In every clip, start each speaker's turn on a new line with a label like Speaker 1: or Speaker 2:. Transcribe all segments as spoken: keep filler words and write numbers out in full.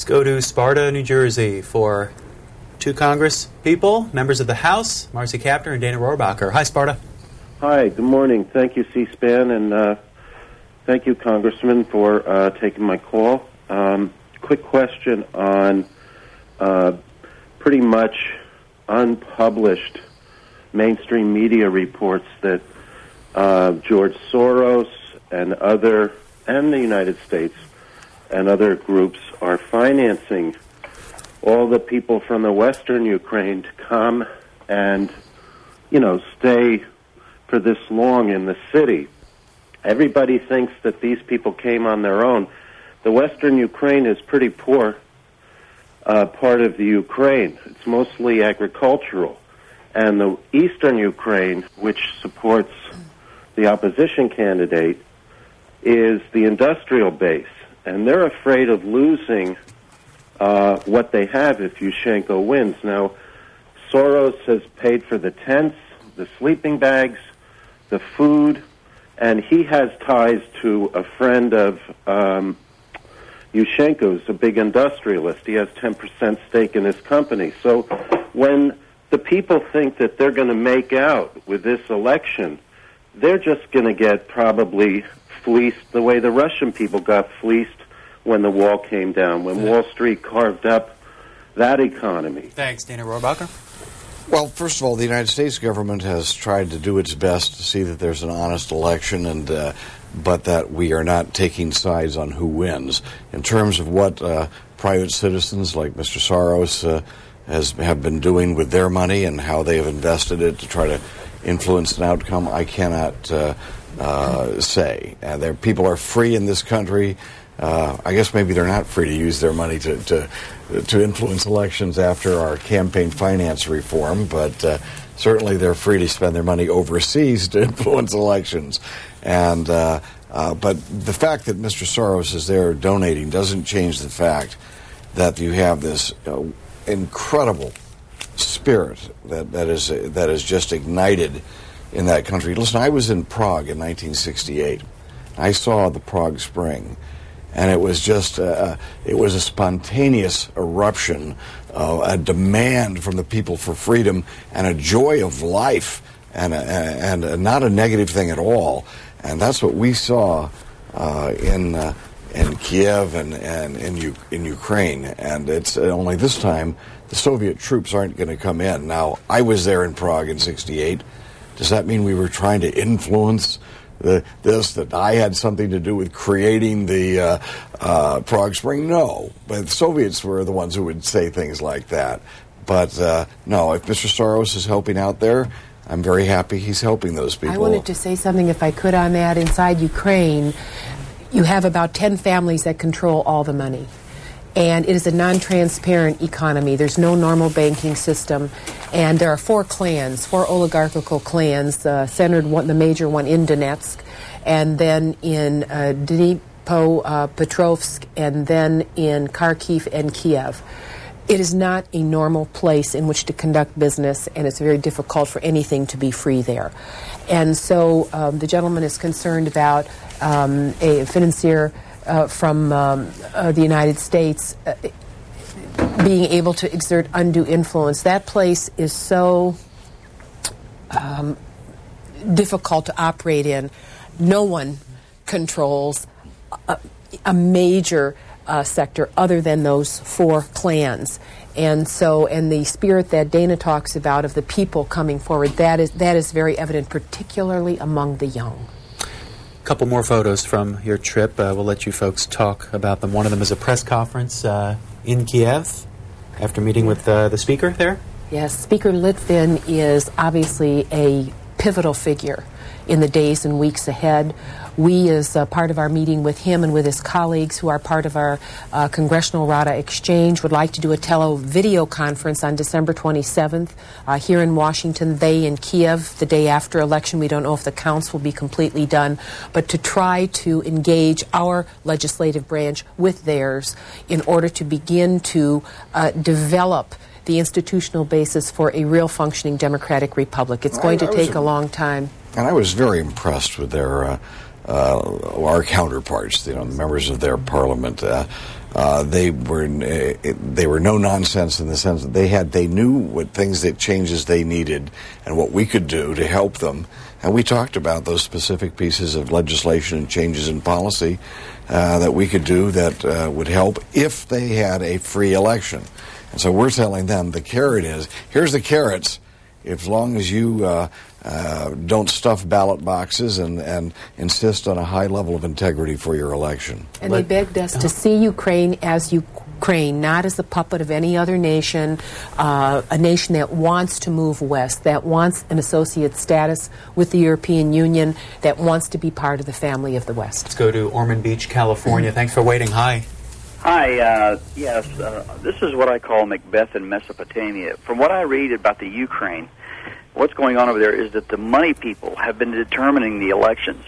Speaker 1: go to Sparta, New Jersey for two Congress people, members of the House, Marcy Kaptur and Dana Rohrabacher. Hi, Sparta.
Speaker 2: Hi, good morning. Thank you, C-SPAN, and uh, thank you, Congressman, for uh, taking my call. Um, quick question on uh, pretty much unpublished mainstream media reports that uh, George Soros and other, and the United States and other groups are financing all the people from the Western Ukraine to come and, you know, stay for this long in the city. Everybody thinks that these people came on their own. The Western Ukraine is pretty poor uh, part of the Ukraine. It's mostly agricultural. And the Eastern Ukraine, which supports the opposition candidate, is the industrial base. And they're afraid of losing uh, what they have if Yushchenko wins. Now, Soros has paid for the tents, the sleeping bags, the food, and he has ties to a friend of um, Yushchenko's, a big industrialist. He has ten percent stake in his company. So when the people think that they're going to make out with this election, they're just going to get probably fleeced the way the Russian people got fleeced when the wall came down, when Wall Street carved up that economy.
Speaker 1: Thanks, Dana Rohrabacher.
Speaker 3: Well, first of all, the United States government has tried to do its best to see that there's an honest election, and uh, but that we are not taking sides on who wins. In terms of what uh, private citizens like Mister Soros uh, has have been doing with their money and how they have invested it to try to influence an outcome, I cannot uh, uh, say. Uh, there, people are free in this country. Uh, I guess maybe they're not free to use their money to, to to influence elections after our campaign finance reform, but uh, certainly they're free to spend their money overseas to influence elections. And uh, uh, but the fact that Mister Soros is there donating doesn't change the fact that you have this uh, incredible spirit that that is uh, that is just ignited in that country. Listen, I was in Prague in nineteen sixty-eight. I saw the Prague Spring. And it was just, uh, it was a spontaneous eruption, uh, a demand from the people for freedom and a joy of life, and a, and a, not a negative thing at all. And that's what we saw uh, in uh, in Kiev and, and in U- in Ukraine. And it's only this time the Soviet troops aren't going to come in. Now, I was there in Prague in sixty-eight. Does that mean we were trying to influence The, this, that I had something to do with creating the uh, uh, Prague Spring? No. But the Soviets were the ones who would say things like that. But uh, no, if Mister Soros is helping out there, I'm very happy he's helping those people.
Speaker 4: I wanted to say something, if I could, on that. Inside Ukraine, you have about ten families that control all the money. And it is a non-transparent economy. There's no normal banking system. And there are four clans, four oligarchical clans, uh, centered one, the major one in Donetsk, and then in uh, Dnipropetrovsk, and then in Kharkiv and Kiev. It is not a normal place in which to conduct business, and it's very difficult for anything to be free there. And so um, the gentleman is concerned about um, a financier Uh, from um, uh, the United States uh, being able to exert undue influence. That place is so um, difficult to operate in. No one controls a, a major uh, sector other than those four clans. And so, and the spirit that Dana talks about of the people coming forward, that is that is very evident, particularly among the young.
Speaker 1: Couple more photos from your trip. Uh, we'll let you folks talk about them. One of them is a press conference uh, in Kiev after meeting with uh, the speaker there.
Speaker 4: Yes, Speaker Litvin is obviously a pivotal figure in the days and weeks ahead. We, as uh, part of our meeting with him and with his colleagues who are part of our uh, Congressional Rada Exchange, would like to do a tele-video conference on December twenty-seventh uh, here in Washington. They in Kiev the day after election. We don't know if the counts will be completely done, but to try to engage our legislative branch with theirs in order to begin to uh, develop the institutional basis for a real functioning democratic republic. It's going to take a long time.
Speaker 3: And I was very impressed with their uh, uh, our counterparts, you know, the members of their parliament. Uh, Uh, they were uh, they were no nonsense in the sense that they had they knew what things that changes they needed and what we could do to help them. And we talked about those specific pieces of legislation and changes in policy uh, that we could do that uh, would help if they had a free election. And so we're telling them the carrot is, here's the carrots. As long as you uh, uh, don't stuff ballot boxes and, and insist on a high level of integrity for your election.
Speaker 4: And they begged us to see Ukraine as Ukraine, not as the puppet of any other nation, uh, a nation that wants to move west, that wants an associate status with the European Union, that wants to be part of the family of the West.
Speaker 1: Let's go to Ormond Beach, California. Mm-hmm. Thanks for waiting. Hi.
Speaker 5: Hi, uh, yes, uh, this is what I call Macbeth in Mesopotamia. From what I read about the Ukraine, what's going on over there is that the money people have been determining the elections,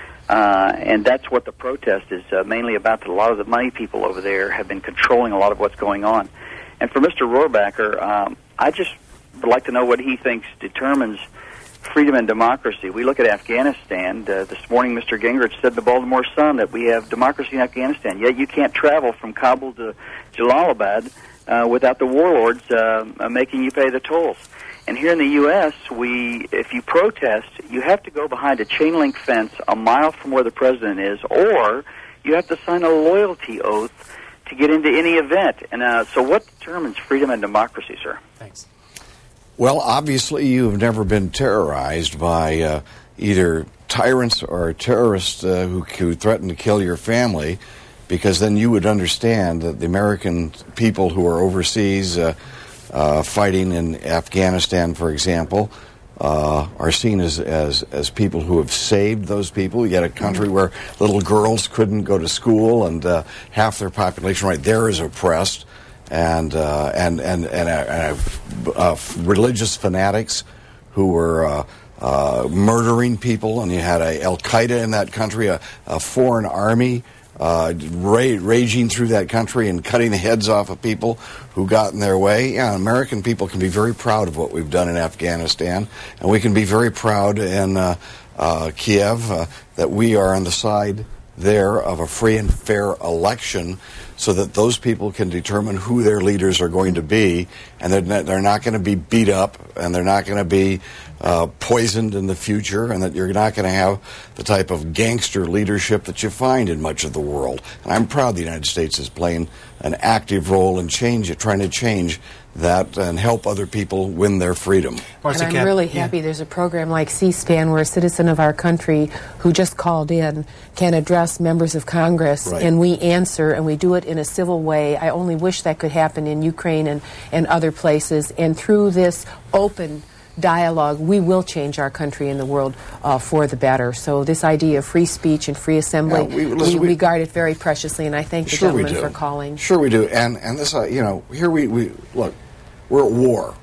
Speaker 5: uh, and that's what the protest is uh, mainly about. That a lot of the money people over there have been controlling a lot of what's going on. And for Mister Rohrabacher, um, I just would like to know what he thinks determines freedom and democracy. We look at Afghanistan. Uh, this morning, Mister Gingrich said in the Baltimore Sun that we have democracy in Afghanistan, yet you can't travel from Kabul to Jalalabad uh, without the warlords uh, uh, making you pay the tolls. And here in the U S, we, if you protest, you have to go behind a chain-link fence a mile from where the president is, or you have to sign a loyalty oath to get into any event. And uh, so what determines freedom and democracy, sir?
Speaker 1: Thanks.
Speaker 3: Well, obviously you've never been terrorized by uh, either tyrants or terrorists uh, who, who threaten to kill your family, because then you would understand that the American people who are overseas uh, uh, fighting in Afghanistan, for example, uh, are seen as, as, as people who have saved those people. You had a country where little girls couldn't go to school, and uh, half their population right there is oppressed. And, uh, and and and and uh, uh, religious fanatics who were uh, uh, murdering people, and you had a Al Qaeda in that country, a, a foreign army uh, ra- raging through that country and cutting the heads off of people who got in their way. Yeah, American people can be very proud of what we've done in Afghanistan, and we can be very proud in uh, uh, Kiev uh, that we are on the side there of a free and fair election, so that those people can determine who their leaders are going to be, and they're not, they're not going to be beat up, and they're not going to be uh, poisoned in the future, and that you're not going to have the type of gangster leadership that you find in much of the world. And I'm proud the United States is playing an active role in change, trying to change that and help other people win their freedom.
Speaker 4: And I'm really happy yeah. there's a program like C-SPAN where a citizen of our country who just called in can address members of Congress, right. and we answer, and we do it in a civil way. I only wish that could happen in Ukraine and, and other places. And through this open dialogue, we will change our country and the world uh, for the better. So this idea of free speech and free assembly, yeah, we, listen, we, we, we guard it very preciously, and I thank the
Speaker 3: sure
Speaker 4: gentleman for calling.
Speaker 3: Sure we do. And and this, uh, you know, here we, we, look, we're at war,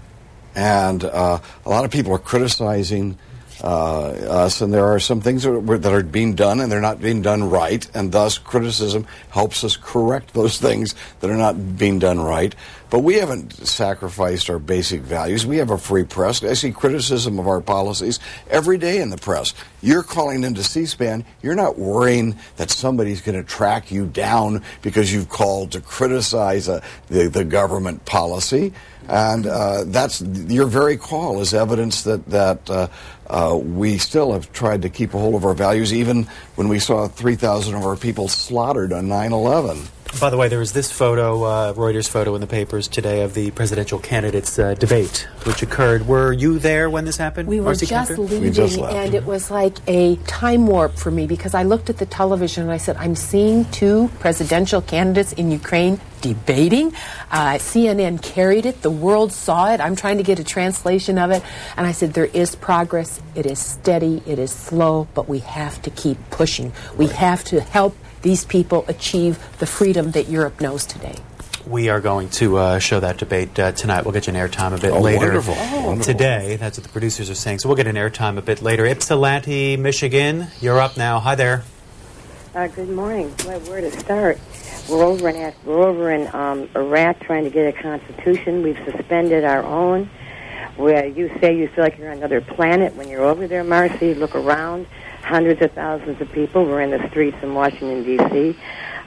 Speaker 3: and uh, a lot of people are criticizing uh, us, and there are some things that are, that are being done, and they're not being done right, and thus criticism helps us correct those things that are not being done right. But we haven't sacrificed our basic values. We have a free press. I see criticism of our policies every day in the press. You're calling into C-SPAN. You're not worrying that somebody's going to track you down because you've called to criticize uh, the, the government policy. And uh, that's your very call is evidence that, that uh, uh, we still have tried to keep a hold of our values, even when we saw three thousand of our people slaughtered on nine eleven.
Speaker 1: By the way, there was this photo, uh, Reuters photo in the papers today of the presidential candidates uh, debate, which occurred. Were you there when this happened?
Speaker 4: We were
Speaker 1: Marcy
Speaker 4: just
Speaker 1: Kempter?
Speaker 4: leaving,
Speaker 3: we just
Speaker 4: and it was like a time warp for me, because I looked at the television and I said, I'm seeing two presidential candidates in Ukraine debating. Uh, C N N carried it. The world saw it. I'm trying to get a translation of it. And I said, there is progress. It is steady. It is slow, but we have to keep pushing. We have to help these people achieve the freedom that Europe knows today.
Speaker 1: We are going to uh, show that debate uh, tonight. We'll get you an airtime a bit
Speaker 3: oh,
Speaker 1: later
Speaker 3: wonderful. Oh, wonderful.
Speaker 1: today. That's what the producers are saying. So we'll get an airtime a bit later. Ypsilanti, Michigan, you're up now. Hi there.
Speaker 6: Uh, good morning. Well, where to start? We're over in we're over in um, Iraq trying to get a constitution. We've suspended our own. Where you say you feel like you're on another planet when you're over there, Marcy. Look around. Hundreds of thousands of people were in the streets in Washington, D C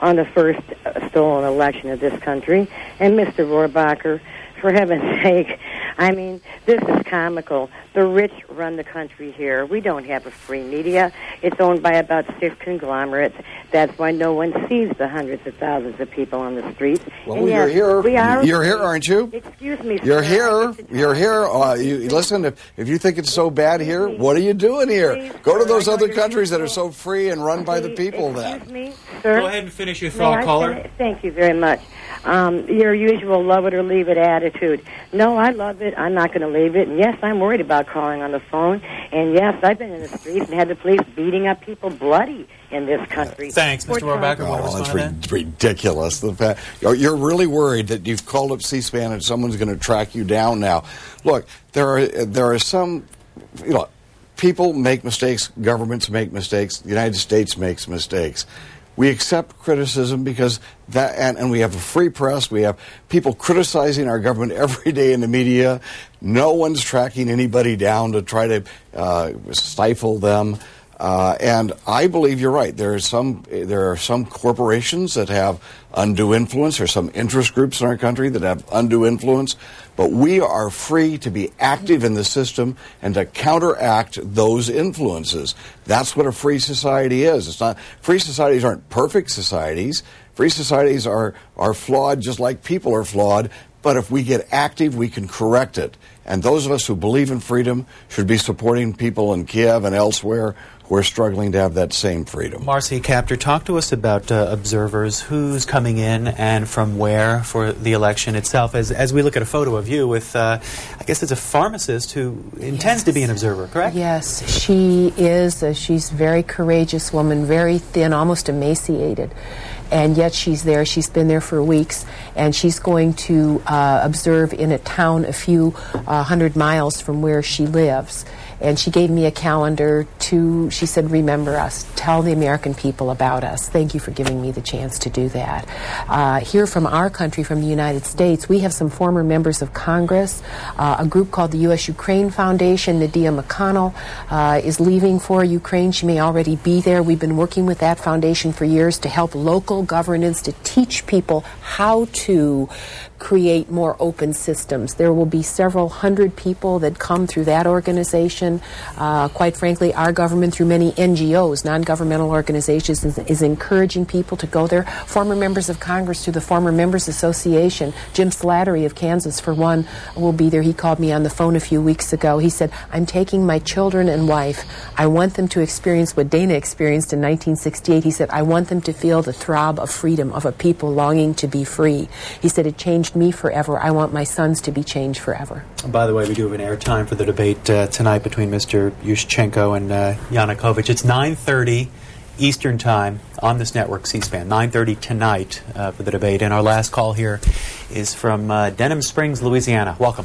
Speaker 6: on the first uh, stolen election of this country. And Mister Rohrabacher, for heaven's sake, I mean, this is comical. The rich run the country here. We don't have a free media. It's owned by about six conglomerates. That's why no one sees the hundreds of thousands of people on the streets.
Speaker 3: Well,
Speaker 6: and
Speaker 3: you're
Speaker 6: yes,
Speaker 3: here.
Speaker 6: We are
Speaker 3: you're here, aren't you?
Speaker 6: Excuse me,
Speaker 3: You're
Speaker 6: sir.
Speaker 3: here. You're here. Uh, you, listen, if, if you think it's so bad here, what are you doing here?
Speaker 6: Please,
Speaker 3: Go to
Speaker 6: sir,
Speaker 3: those
Speaker 6: I know
Speaker 3: other
Speaker 6: you're
Speaker 3: countries that are
Speaker 6: useful.
Speaker 3: so free and run by the
Speaker 6: Please,
Speaker 3: people
Speaker 6: excuse
Speaker 3: then.
Speaker 6: me, sir.
Speaker 1: Go ahead and finish your
Speaker 6: May
Speaker 1: thought,
Speaker 6: I
Speaker 1: caller.
Speaker 6: finish? Thank you very much. Um, your usual love it or leave it attitude. No, I love it. I'm not going to leave it. And yes, I'm worried about calling on the phone. And yes, I've been in the streets and had the police beating up people bloody in this country.
Speaker 1: Thanks, Mister Rohrabacher. Want to
Speaker 3: Oh, that's
Speaker 1: respond to that?
Speaker 3: ri- ridiculous. The fact, you're you're really worried that you've called up C-SPAN and someone's going to track you down now. Look, there are there are some, you know, people make mistakes, governments make mistakes, the United States makes mistakes. We accept criticism because that, and, and we have a free press. We have people criticizing our government every day in the media. No one's tracking anybody down to try to uh, stifle them. Uh, and I believe you're right. There are some there are some corporations that have undue influence, or some interest groups in our country that have undue influence. But we are free to be active in the system and to counteract those influences. That's what a free society is. It's not free societies aren't perfect societies. Free societies are are flawed, just like people are flawed. But if we get active, we can correct it. And those of us who believe in freedom should be supporting people in Kiev and elsewhere who are struggling to have that same freedom.
Speaker 1: Marcy Kaptur, talk to us about uh, observers, who's coming in and from where for the election itself, as as we look at a photo of you with, uh, I guess it's a pharmacist who intends
Speaker 4: Yes.
Speaker 1: to be an observer, correct?
Speaker 4: Yes, she is. Uh, she's a very courageous woman, very thin, almost emaciated. And yet she's there. She's been there for weeks. And she's going to uh, observe in a town a few uh, hundred miles from where she lives. And she gave me a calendar to, she said, remember us. Tell the American people about us. Thank you for giving me the chance to do that. Uh, here from our country, from the United States, we have some former members of Congress. Uh, a group called the U S Ukraine Foundation. Nadia McConnell uh, is leaving for Ukraine. She may already be there. We've been working with that foundation for years to help local governance, to teach people how to create more open systems. There will be several hundred people that come through that organization. Uh, quite frankly, our government, through many N G Os, non-governmental organizations, is, is encouraging people to go there. Former members of Congress through the Former Members Association, Jim Slattery of Kansas, for one, will be there. He called me on the phone a few weeks ago. He said, I'm taking my children and wife. I want them to experience what Dana experienced in nineteen sixty-eight. He said, I want them to feel the throb of freedom, of a people longing to be free. He said, it changed me forever. I want my sons to be changed forever.
Speaker 1: By the way, we do have an airtime for the debate uh, tonight between Mister Yushchenko and uh, Yanukovych. It's nine thirty Eastern Time on this network, C-SPAN. nine thirty tonight uh, for the debate. And our last call here is from uh, Denham Springs, Louisiana. Welcome.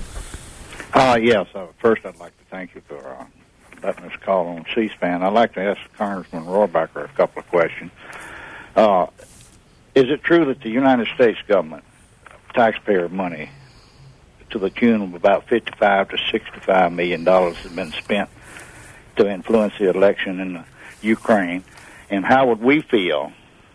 Speaker 7: Uh, yes. Uh, first, I'd like to thank you for uh, letting us call on C-SPAN. I'd like to ask Congressman Rohrabacher a couple of questions. Uh, is it true that the United States government, taxpayer money, to the tune of about fifty-five to sixty-five million dollars has been spent to influence the election in the Ukraine? And how would we feel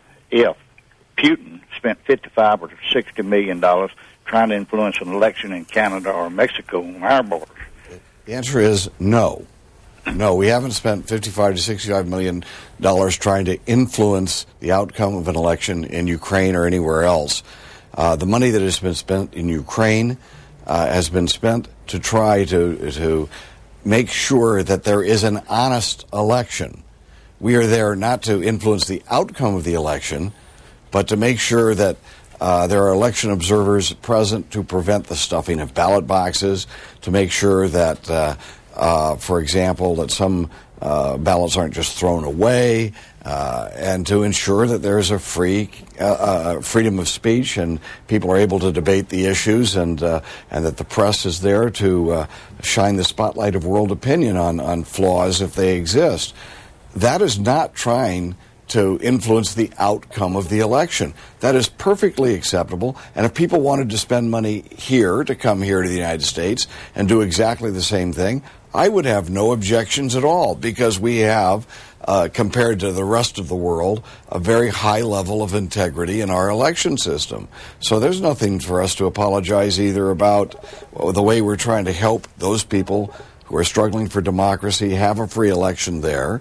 Speaker 7: if Putin spent fifty-five or sixty million dollars trying to influence an election in Canada or Mexico on our borders?
Speaker 3: The answer is no. No, we haven't spent fifty-five to sixty-five million dollars trying to influence the outcome of an election in Ukraine or anywhere else. Uh, the money that has been spent in Ukraine uh, has been spent to try to to make sure that there is an honest election. We are there not to influence the outcome of the election, but to make sure that uh, there are election observers present to prevent the stuffing of ballot boxes, to make sure that, uh, uh, for example, that some uh, ballots aren't just thrown away, uh, and to ensure that there's a free uh, uh, freedom of speech and people are able to debate the issues, and uh, and that the press is there to uh, shine the spotlight of world opinion on, on flaws if they exist. That is not trying to influence the outcome of the election. That is perfectly acceptable. And if people wanted to spend money here to come here to the United States and do exactly the same thing, I would have no objections at all, because we have, uh, compared to the rest of the world, a very high level of integrity in our election system. So there's nothing for us to apologize either about the way we're trying to help those people who are struggling for democracy have a free election there.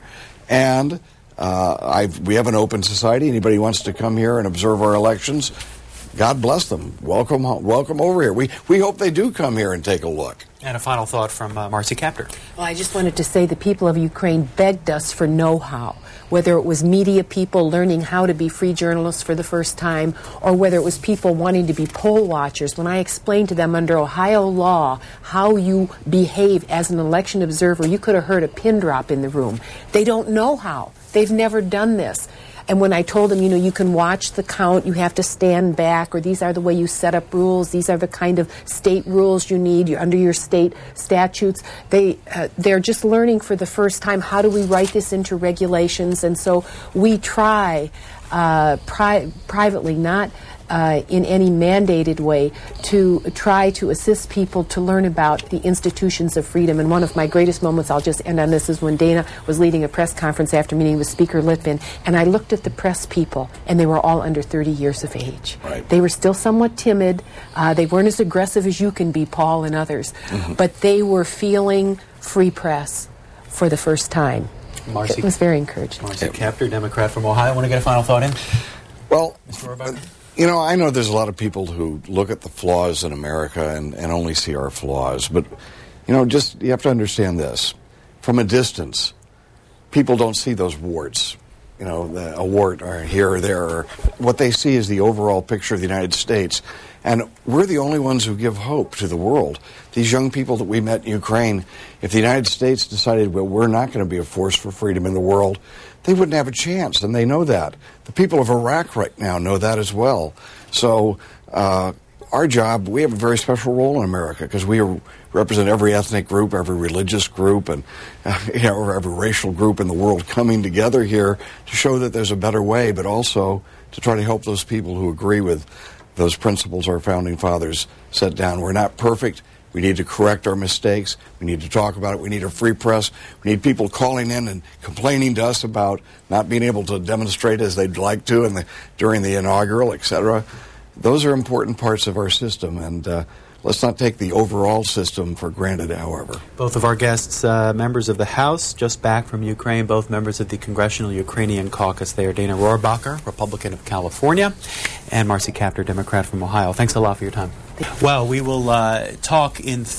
Speaker 3: And uh, I've, we have an open society. Anybody who wants to come here and observe our elections, God bless them. Welcome, welcome over here. We we hope they do come here and take a look.
Speaker 1: And a final thought from uh, Marcy Kaptur.
Speaker 4: Well, I just wanted to say the people of Ukraine begged us for know-how, whether it was media people learning how to be free journalists for the first time, or whether it was people wanting to be poll watchers. When I explained to them under Ohio law how you behave as an election observer, you could have heard a pin drop in the room. They don't know how. They've never done this. And when I told them, you know, you can watch the count, you have to stand back, or these are the way you set up rules, these are the kind of state rules you need, you're under your state statutes, they, uh, they're just learning for the first time, how do we write this into regulations? And so we try uh, pri- privately, not Uh, in any mandated way, to try to assist people to learn about the institutions of freedom. And one of my greatest moments, I'll just end on this, is when Dana was leading a press conference after meeting with Speaker Litvin, and I looked at the press people, and they were all under thirty years of age.
Speaker 3: Right.
Speaker 4: They were still somewhat timid. Uh, they weren't as aggressive as you can be, Paul, and others. Mm-hmm. But they were feeling free press for the first time.
Speaker 1: Marcy,
Speaker 4: it was very encouraging.
Speaker 1: Marcy Kaptur, Democrat from Ohio. Want to get a final thought in?
Speaker 3: Well,
Speaker 1: Mister Rohrabacher?
Speaker 3: You know, I know there's a lot of people who look at the flaws in America and, and only see our flaws. But, you know, just you have to understand this. From a distance, people don't see those warts. You know, the, a wart or here or there. Or what they see is the overall picture of the United States. And we're the only ones who give hope to the world. These young people that we met in Ukraine, if the United States decided, well, we're not going to be a force for freedom in the world, they wouldn't have a chance, and they know that. The people of Iraq right now know that as well. So uh, our job, we have a very special role in America because we are, represent every ethnic group, every religious group, and uh, you know, every racial group in the world coming together here to show that there's a better way, but also to try to help those people who agree with those principles our founding fathers set down. We're not perfect. We need to correct our mistakes. We need to talk about it. We need a free press. We need people calling in and complaining to us about not being able to demonstrate as they'd like to in the, during the inaugural, et cetera. Those are important parts of our system, and uh, let's not take the overall system for granted, however.
Speaker 1: Both of our guests, uh, members of the House, just back from Ukraine, both members of the Congressional Ukrainian Caucus. They are Dana Rohrabacher, Republican of California, and Marcy Kaptur, Democrat from Ohio. Thanks a lot for your time. Well, we will uh, talk in